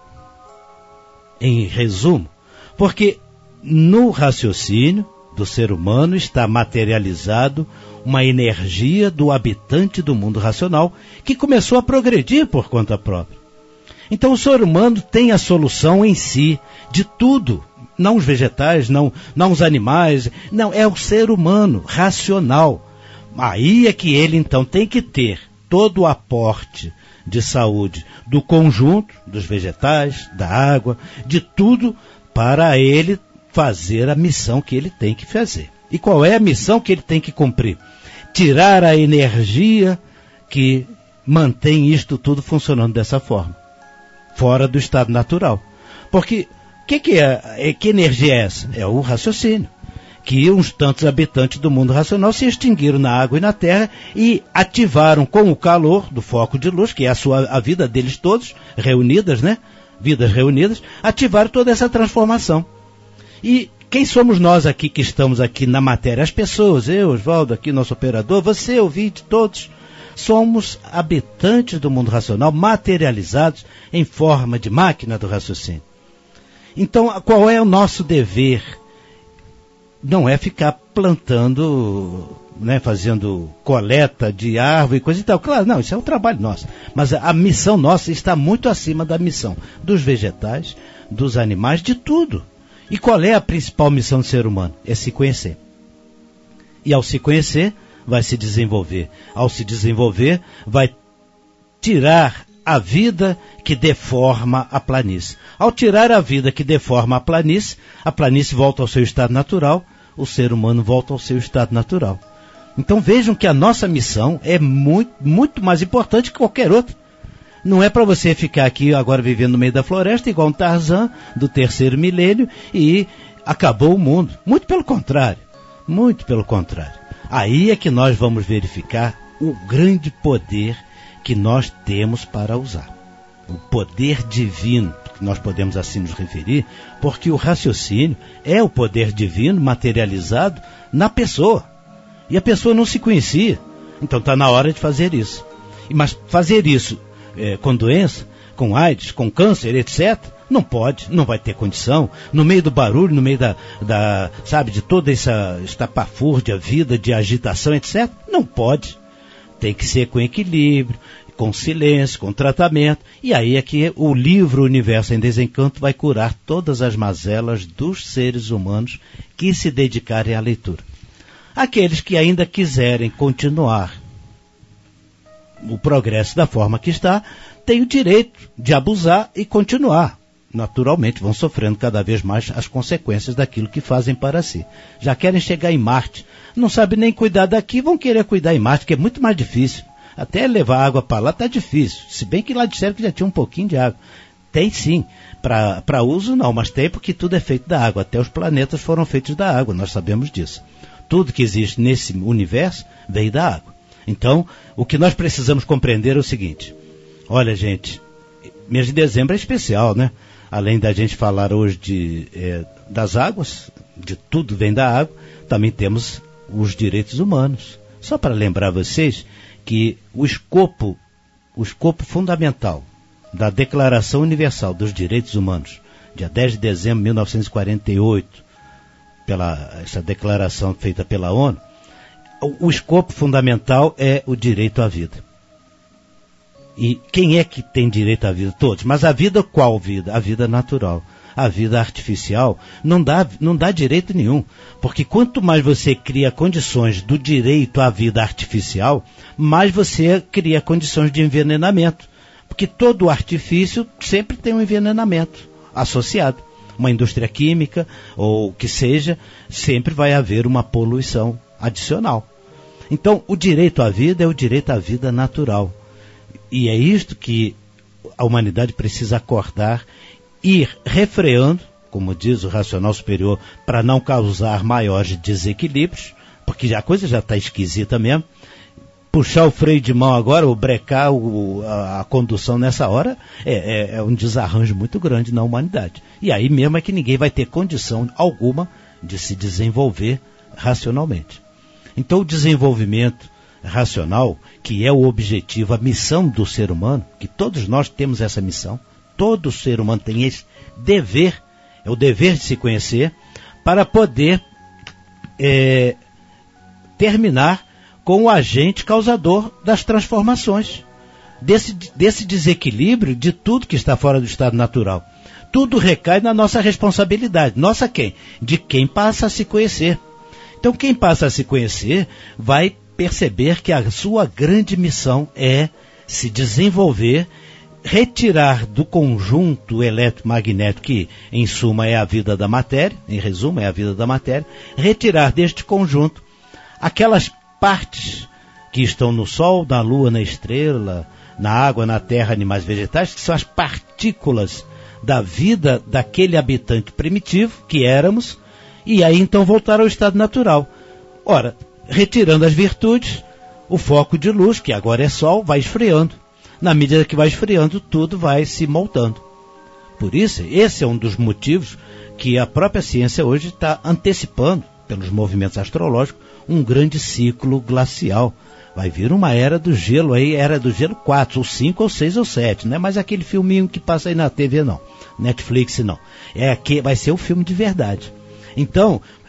Em resumo, porque no raciocínio do ser humano está materializado uma energia do habitante do mundo racional que começou a progredir por conta própria. Então o ser humano tem a solução em si de tudo, não os vegetais, não os animais, não, é o ser humano racional. Aí é que ele então tem que ter todo o aporte de saúde do conjunto, dos vegetais, da água, de tudo, para ele fazer a missão que ele tem que fazer. E qual é a missão que ele tem que cumprir? Tirar a energia que mantém isto tudo funcionando dessa forma, fora do estado natural. Porque, que energia é essa? É o raciocínio. Que uns tantos habitantes do mundo racional se extinguiram na água e na terra e ativaram com o calor do foco de luz, que é a vida deles todos, reunidas, né? Vidas reunidas, ativaram toda essa transformação. E quem somos nós aqui que estamos aqui na matéria? As pessoas, eu, Oswaldo, aqui nosso operador, você, ouvinte, todos, somos habitantes do mundo racional, materializados em forma de máquina do raciocínio. Então, qual é o nosso dever? Não é ficar plantando, né, fazendo coleta de árvore e coisa e tal. Claro, não, isso é um trabalho nosso. Mas a missão nossa está muito acima da missão dos vegetais, dos animais, de tudo. E qual é a principal missão do ser humano? É se conhecer. E ao se conhecer, vai se desenvolver. Ao se desenvolver, vai tirar a vida que deforma a planície. Ao tirar a vida que deforma a planície volta ao seu estado natural, o ser humano volta ao seu estado natural. Então vejam que a nossa missão é muito, muito mais importante que qualquer outra. Não é para você ficar aqui agora vivendo no meio da floresta, igual um Tarzan do terceiro milênio, e acabou o mundo. Muito pelo contrário. Muito pelo contrário. Aí é que nós vamos verificar o grande poder que nós temos para usar. O poder divino, que nós podemos assim nos referir, porque o raciocínio é o poder divino materializado na pessoa. E a pessoa não se conhecia. Então está na hora de fazer isso. Mas fazer isso com doença, com AIDS, com câncer, etc., não pode, não vai ter condição. No meio do barulho, no meio sabe, de toda essa estapafúrdia, vida de agitação, etc., não pode. Tem que ser com equilíbrio, com silêncio, com tratamento. E aí é que o livro Universo em Desencanto vai curar todas as mazelas dos seres humanos que se dedicarem à leitura. Aqueles que ainda quiserem continuar o progresso da forma que está, têm o direito de abusar e continuar. Naturalmente, vão sofrendo cada vez mais as consequências daquilo que fazem para si. Já querem chegar em Marte, não sabem nem cuidar daqui, vão querer cuidar em Marte, que é muito mais difícil. Até levar água para lá está difícil, se bem que lá disseram que já tinha um pouquinho de água. Tem sim, para uso não, mas tem porque tudo é feito da água, até os planetas foram feitos da água, nós sabemos disso. Tudo que existe nesse universo veio da água. Então, o que nós precisamos compreender é o seguinte: olha, gente, mês de dezembro é especial, né? Além da gente falar hoje das águas, de tudo vem da água, também temos os direitos humanos. Só para lembrar vocês que o escopo fundamental da Declaração Universal dos Direitos Humanos, dia 10 de dezembro de 1948, essa declaração feita pela ONU, o escopo fundamental é o direito à vida. E quem é que tem direito à vida? Todos. Mas a vida, qual vida? A vida natural. A vida artificial não dá direito nenhum. Porque quanto mais você cria condições do direito à vida artificial, mais você cria condições de envenenamento. Porque todo artifício sempre tem um envenenamento associado. Uma indústria química, ou o que seja, sempre vai haver uma poluição adicional. Então, o direito à vida é o direito à vida natural. E é isto que a humanidade precisa acordar, ir refreando, como diz o racional superior, para não causar maiores desequilíbrios, porque a coisa já está esquisita mesmo. Puxar o freio de mão agora, ou brecar a condução nessa hora, é um desarranjo muito grande na humanidade. E aí mesmo é que ninguém vai ter condição alguma de se desenvolver racionalmente. Então o desenvolvimento racional, que é o objetivo, a missão do ser humano, que todos nós temos essa missão, todo ser humano tem esse dever, é o dever de se conhecer, para poder terminar com o agente causador das transformações, desse desequilíbrio de tudo que está fora do estado natural. Tudo recai na nossa responsabilidade. Nossa quem? De quem passa a se conhecer. Então quem passa a se conhecer vai perceber que a sua grande missão é se desenvolver, retirar do conjunto eletromagnético, que em suma é a vida da matéria, em resumo é a vida da matéria, retirar deste conjunto aquelas partes que estão no Sol, na Lua, na estrela, na água, na terra, animais vegetais, que são as partículas da vida daquele habitante primitivo que éramos, e aí então voltar ao estado natural. Ora, retirando as virtudes, o foco de luz, que agora é Sol, vai esfriando. Na medida que vai esfriando, tudo vai se moldando. Por isso, esse é um dos motivos que a própria ciência hoje está antecipando, pelos movimentos astrológicos, um grande ciclo glacial. Vai vir uma era do gelo aí, era do gelo 4, ou 5, ou 6, ou 7, não é mais aquele filminho que passa aí na TV não, Netflix não. Vai ser o filme de verdade. Então,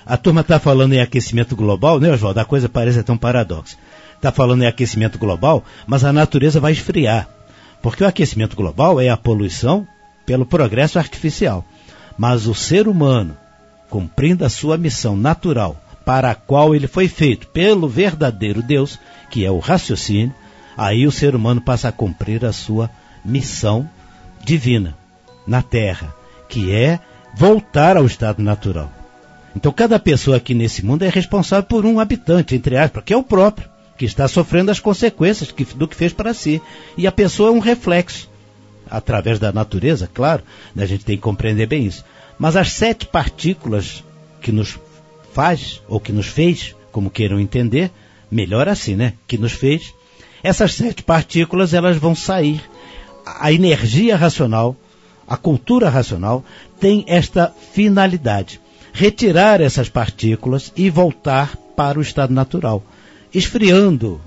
A turma está falando em aquecimento global, né, Oswaldo? A coisa parece até um paradoxo. Está falando em aquecimento global, mas a natureza vai esfriar. Porque o aquecimento global é a poluição pelo progresso artificial. Mas o ser humano, cumprindo a sua missão natural, para a qual ele foi feito pelo verdadeiro Deus, que é o raciocínio, aí o ser humano passa a cumprir a sua missão divina na Terra, que é voltar ao estado natural. Então cada pessoa aqui nesse mundo é responsável por um habitante, entre aspas, que é o próprio, que está sofrendo as consequências do que fez para si. E a pessoa é um reflexo, através da natureza, claro, a gente tem que compreender bem isso. Mas as 7 partículas que nos faz, ou que nos fez, como queiram entender, melhor assim, né? Que nos fez, essas 7 partículas, elas vão sair. A energia racional, a cultura racional, tem esta finalidade: retirar essas partículas e voltar para o estado natural, esfriando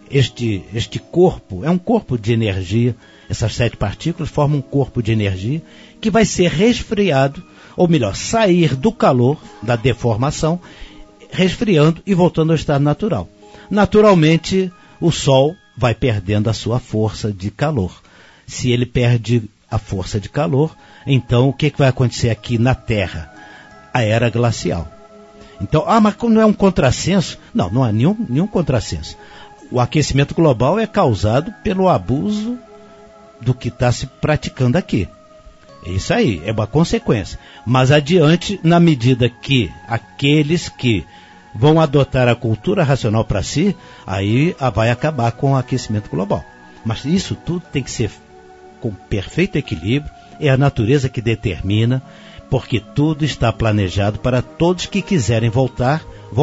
este corpo. É um corpo de energia. Essas 7 partículas formam um corpo de energia que vai ser resfriado, ou melhor, sair do calor, da deformação, resfriando e voltando ao estado natural. Naturalmente, o Sol vai perdendo a sua força de calor. Se ele perde a força de calor, então o que vai acontecer aqui na Terra? A era glacial. Então, mas não é um contrassenso? Não, não há nenhum contrassenso. O aquecimento global é causado pelo abuso do que está se praticando aqui. É isso aí, é uma consequência. Mas adiante, na medida que aqueles que vão adotar a cultura racional para si, aí vai acabar com o aquecimento global. Mas isso tudo tem que ser com perfeito equilíbrio, é a natureza que determina, porque tudo está planejado para todos que quiserem voltar.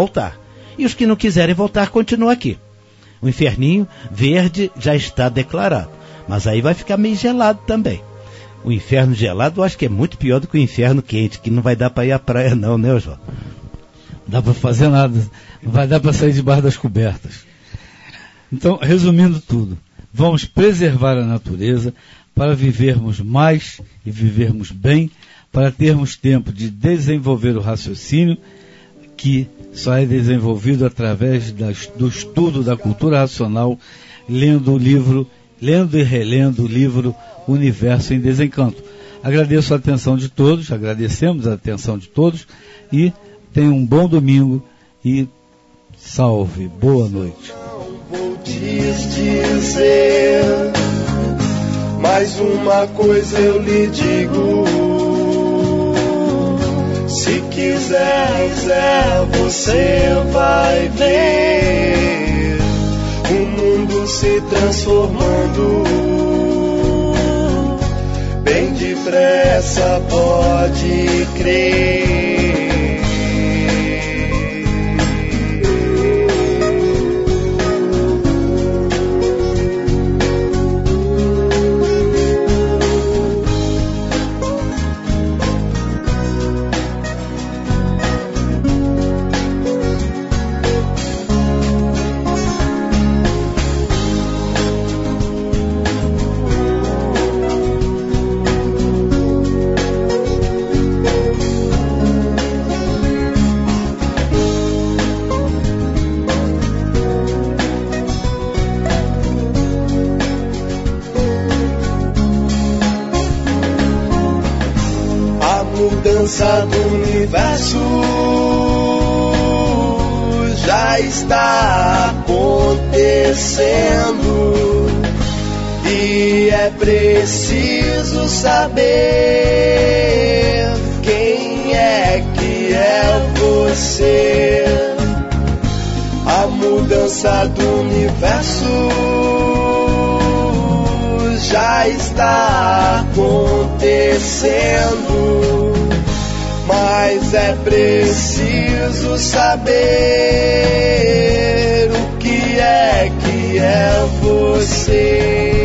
E os que não quiserem voltar, continuam aqui. O inferninho verde já está declarado, mas aí vai ficar meio gelado também. O inferno gelado eu acho que é muito pior do que o inferno quente, que não vai dar para ir à praia não, né, João? Não dá para fazer nada, não vai dar para sair debaixo das cobertas. Então, resumindo tudo, vamos preservar a natureza para vivermos mais e vivermos bem, para termos tempo de desenvolver o raciocínio, que só é desenvolvido através do estudo da cultura racional, lendo e relendo o livro Universo em Desencanto. Agradeço a atenção de todos, agradecemos a atenção de todos e tenham um bom domingo e salve, boa noite. Vou te dizer, mais uma coisa eu lhe digo: se quiser, você vai ver o mundo se transformando. Bem depressa, pode crer. Mudança do universo já está acontecendo e é preciso saber quem é que é você. A mudança do universo já está acontecendo, mas é preciso saber o que é você.